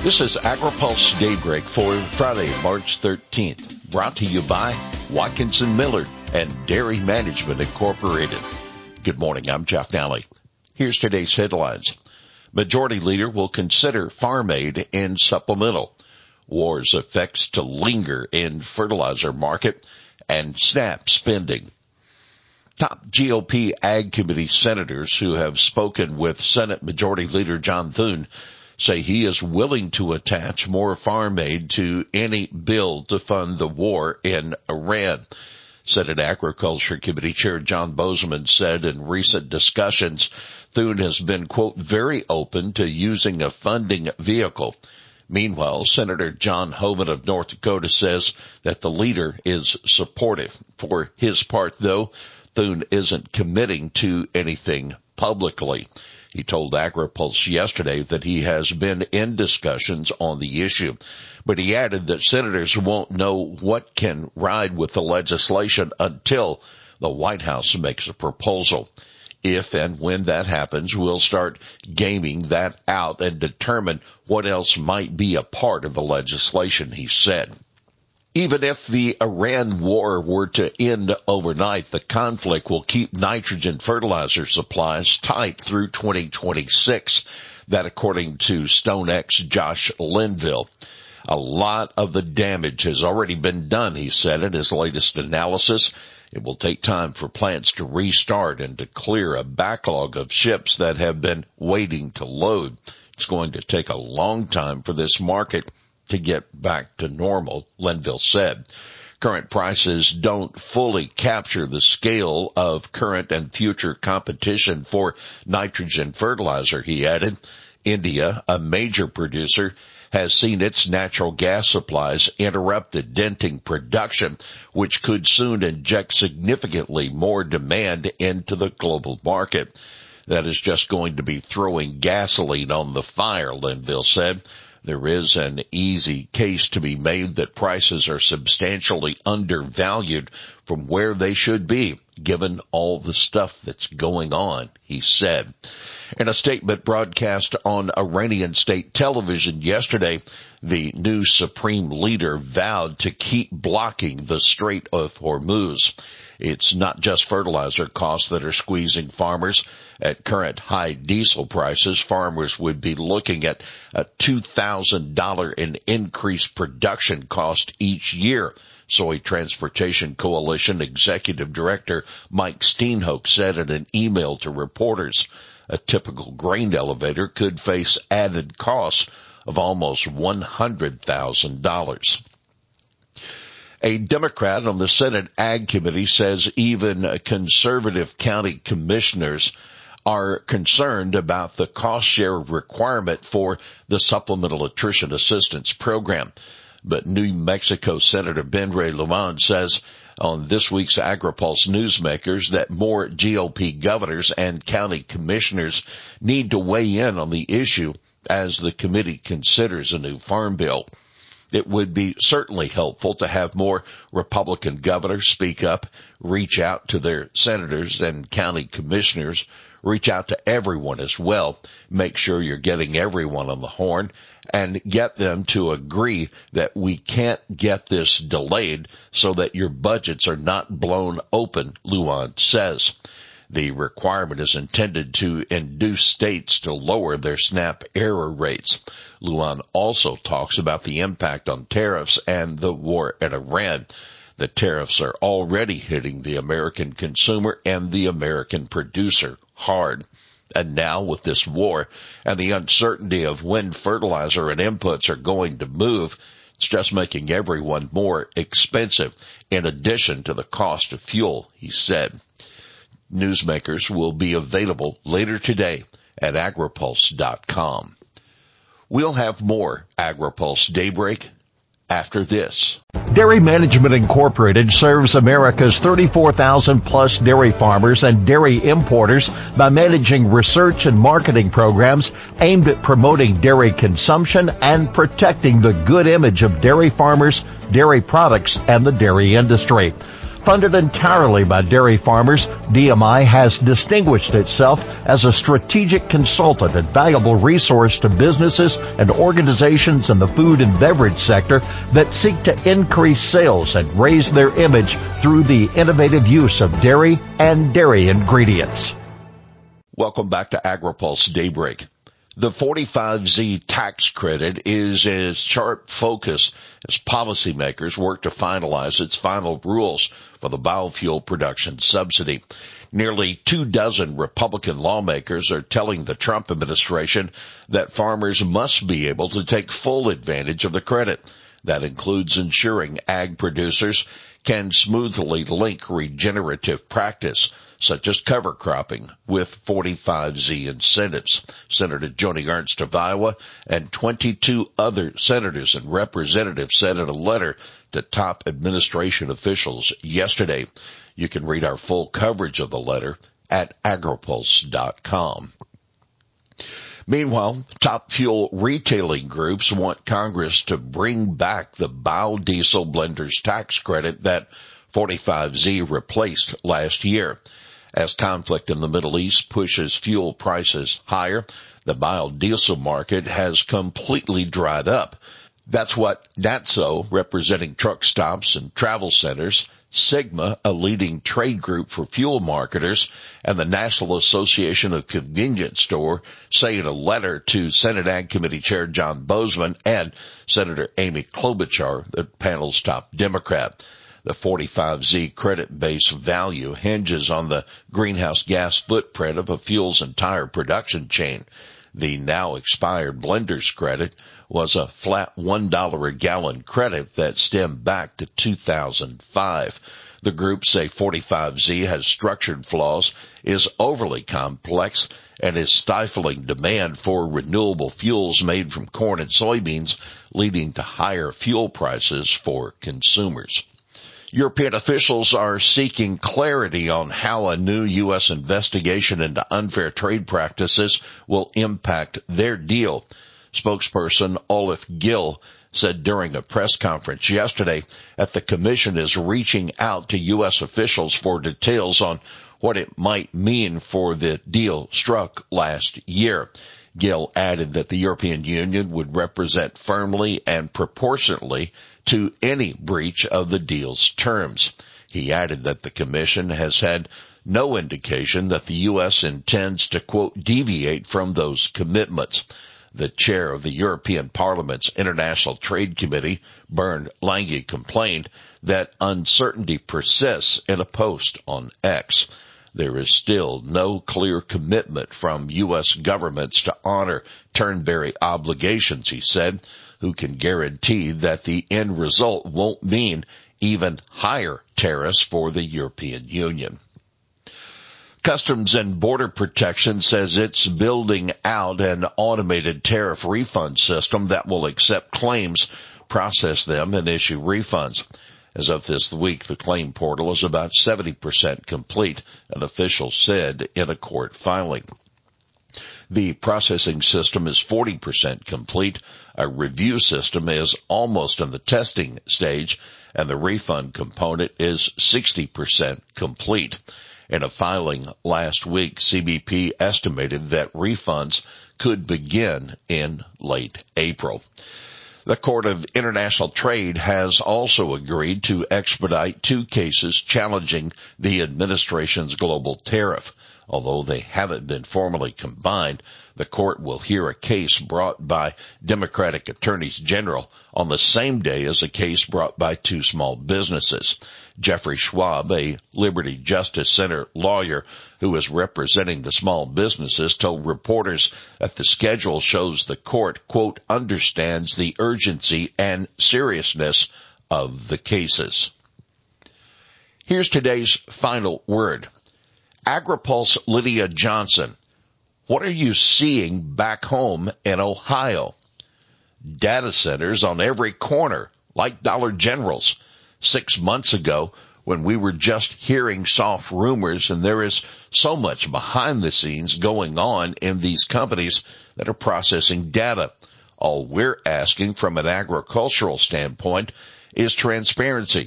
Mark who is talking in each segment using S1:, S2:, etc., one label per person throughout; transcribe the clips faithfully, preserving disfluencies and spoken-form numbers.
S1: This is AgriPulse Daybreak for Friday, March thirteenth, brought to you by Watkinson Miller and Dairy Management Incorporated. Good morning, I'm Jeff Nally. Here's today's headlines. Majority Leader will consider farm aid in supplemental. War's effects to linger in fertilizer market and SNAP spending. Top G O P Ag Committee senators who have spoken with Senate Majority Leader John Thune say he is willing to attach more farm aid to any bill to fund the war in Iran. Senate Agriculture Committee Chair John Boozman said in recent discussions, Thune has been, quote, very open to using a funding vehicle. Meanwhile, Senator John Hoeven of North Dakota says that the leader is supportive. For his part, though, Thune isn't committing to anything publicly. He told AgriPulse yesterday that he has been in discussions on the issue, but he added that senators won't know what can ride with the legislation until the White House makes a proposal. If and when that happens, we'll start gaming that out and determine what else might be a part of the legislation, he said. Even if the Iran war were to end overnight, the conflict will keep nitrogen fertilizer supplies tight through twenty twenty-six. That according to StoneX Josh Linville. A lot of the damage has already been done, he said in his latest analysis. It will take time for plants to restart and to clear a backlog of ships that have been waiting to load. It's going to take a long time for this market to get back to normal, Linville said. Current prices don't fully capture the scale of current and future competition for nitrogen fertilizer, he added. India, a major producer, has seen its natural gas supplies interrupted, denting production, which could soon inject significantly more demand into the global market. That is just going to be throwing gasoline on the fire, Linville said. There is an easy case to be made that prices are substantially undervalued from where they should be, given all the stuff that's going on, he said. In a statement broadcast on Iranian state television yesterday, the new supreme leader vowed to keep blocking the Strait of Hormuz. It's not just fertilizer costs that are squeezing farmers. At current high diesel prices, farmers would be looking at a two thousand dollars in increased production cost each year. Soy Transportation Coalition Executive Director Mike Steenhoek said in an email to reporters, a typical grain elevator could face added costs of almost one hundred thousand dollars. A Democrat on the Senate Ag Committee says even conservative county commissioners are concerned about the cost share requirement for the Supplemental Nutrition Assistance Program. But New Mexico Senator Ben Ray Lujan says on this week's AgriPulse Newsmakers that more G O P governors and county commissioners need to weigh in on the issue as the committee considers a new farm bill. It would be certainly helpful to have more Republican governors speak up, reach out to their senators and county commissioners, reach out to everyone as well, make sure you're getting everyone on the horn, and get them to agree that we can't get this delayed so that your budgets are not blown open, Lujan says. The requirement is intended to induce states to lower their SNAP error rates. Lujan also talks about the impact on tariffs and the war in Iran. The tariffs are already hitting the American consumer and the American producer hard. And now with this war and the uncertainty of when fertilizer and inputs are going to move, it's just making everyone more expensive in addition to the cost of fuel, he said. Newsmakers will be available later today at agripulse dot com. We'll have more AgriPulse Daybreak after this.
S2: Dairy Management Incorporated serves America's thirty-four thousand plus dairy farmers and dairy importers by managing research and marketing programs aimed at promoting dairy consumption and protecting the good image of dairy farmers, dairy products, and the dairy industry. Funded entirely by dairy farmers, D M I has distinguished itself as a strategic consultant and valuable resource to businesses and organizations in the food and beverage sector that seek to increase sales and raise their image through the innovative use of dairy and dairy ingredients.
S1: Welcome back to AgriPulse Daybreak. The forty-five Z tax credit is as sharp focus as policymakers work to finalize its final rules for the biofuel production subsidy. Nearly two dozen Republican lawmakers are telling the Trump administration that farmers must be able to take full advantage of the credit. That includes ensuring ag producers can smoothly link regenerative practice, such as cover cropping, with forty-five Z incentives. Senator Joni Ernst of Iowa and twenty-two other senators and representatives sent in a letter to top administration officials yesterday. You can read our full coverage of the letter at agripulse dot com. Meanwhile, top fuel retailing groups want Congress to bring back the biodiesel blenders tax credit that forty-five Z replaced last year. As conflict in the Middle East pushes fuel prices higher, the biodiesel market has completely dried up. That's what NATSO, representing truck stops and travel centers, Sigma, a leading trade group for fuel marketers, and the National Association of Convenience Store say in a letter to Senate Ag Committee Chair John Boozman and Senator Amy Klobuchar, the panel's top Democrat. The forty-five Z credit base value hinges on the greenhouse gas footprint of a fuel's entire production chain. The now expired blenders credit was a flat one dollar a gallon credit that stemmed back to two thousand five. The group say forty-five Z has structured flaws, is overly complex, and is stifling demand for renewable fuels made from corn and soybeans, leading to higher fuel prices for consumers. European officials are seeking clarity on how a new U S investigation into unfair trade practices will impact their deal. Spokesperson Olaf Gill said during a press conference yesterday that the Commission is reaching out to U S officials for details on what it might mean for the deal struck last year. Gill added that the European Union would represent firmly and proportionately to any breach of the deal's terms. He added that the Commission has had no indication that the U S intends to, quote, deviate from those commitments. The chair of the European Parliament's International Trade Committee, Bernd Lange, complained that uncertainty persists in a post on X. There is still no clear commitment from U S governments to honor Turnberry obligations, he said. Who can guarantee that the end result won't mean even higher tariffs for the European Union. Customs and Border Protection says it's building out an automated tariff refund system that will accept claims, process them, and issue refunds. As of this week, the claim portal is about seventy percent complete, an official said in a court filing. The processing system is forty percent complete. A review system is almost in the testing stage, and the refund component is sixty percent complete. In a filing last week, C B P estimated that refunds could begin in late April. The Court of International Trade has also agreed to expedite two cases challenging the administration's global tariff. Although they haven't been formally combined, the court will hear a case brought by Democratic attorneys general on the same day as a case brought by two small businesses. Jeffrey Schwab, a Liberty Justice Center lawyer who is representing the small businesses, told reporters that the schedule shows the court, quote, understands the urgency and seriousness of the cases. Here's today's final word. AgriPulse Lydia Johnson, what are you seeing back home in Ohio? Data centers on every corner, like Dollar General's. Six months ago, when we were just hearing soft rumors, and there is so much behind the scenes going on in these companies that are processing data. All we're asking from an agricultural standpoint is transparency.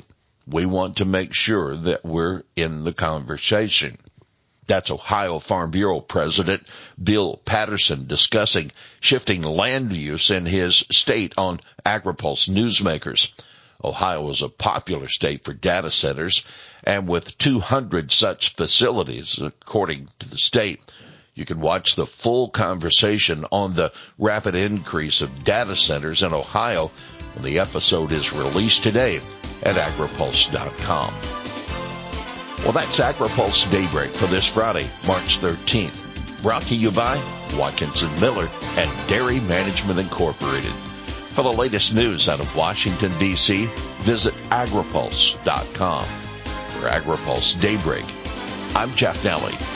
S1: we want to make sure that we're in the conversation. That's Ohio Farm Bureau President Bill Patterson discussing shifting land use in his state on AgriPulse Newsmakers. Ohio is a popular state for data centers, and with two hundred such facilities, according to the state, you can watch the full conversation on the rapid increase of data centers in Ohio when the episode is released today at agripulse dot com. Well, that's AgriPulse Daybreak for this Friday, March thirteenth. Brought to you by Watkinson Miller and Dairy Management Incorporated. For the latest news out of Washington, D C, visit agripulse dot com. For AgriPulse Daybreak, I'm Jeff Nally.